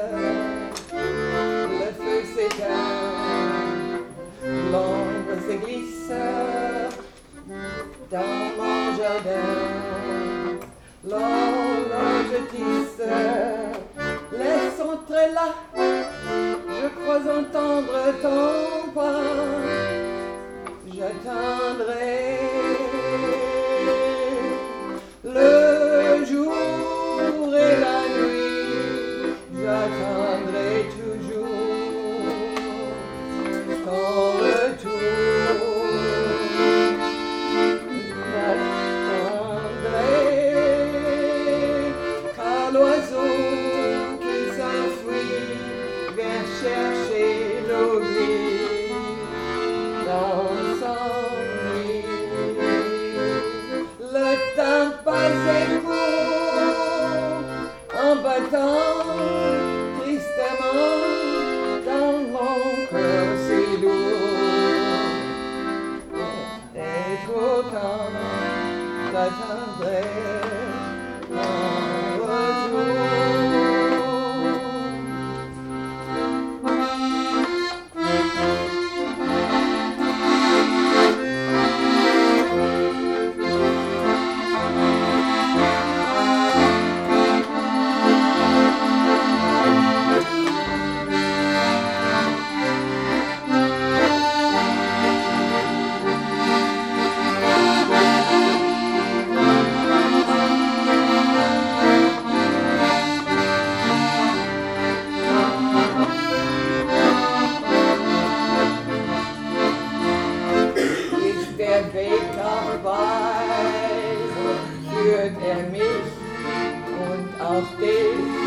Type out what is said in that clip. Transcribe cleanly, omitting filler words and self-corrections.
le feu s'éteint, l'ombre se glisse dans mon jardin. L'horloge tisse les sons très là, je crois entendre ton pas, j'attendrai le jour et la nuit, j'attendrai toujours ton retour. Car l'oiseau qui s'enfuit vient chercher l'eau grise dans son nid. Le temps passe et court en battant tristement dans mon cœur si lourd. Et pourtant j'attendrai ton retour. Der Weg vorbei führt mich und auch dich.